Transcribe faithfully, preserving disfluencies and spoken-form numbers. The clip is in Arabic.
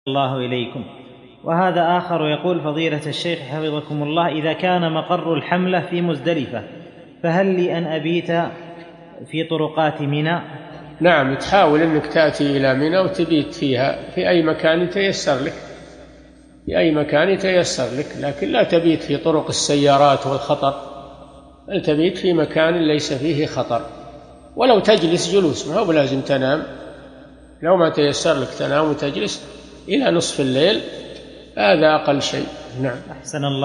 الله إليكم. وهذا آخر يقول: فضيلة الشيخ حفظكم الله، إذا كان مقر الحملة في مزدلفة فهل لي أن أبيت في طرقات منى؟ نعم، تحاول أنك تأتي إلى منى وتبيت فيها في أي مكان يتيسر لك، في أي مكان يتيسر لك، لكن لا تبيت في طرق السيارات والخطر، بل تبيت في مكان ليس فيه خطر، ولو تجلس جلوس، ما هو بلازم تنام، لو ما تيسر لك تنام وتجلس إلى نصف الليل هذا أقل شيء. نعم. أحسن الله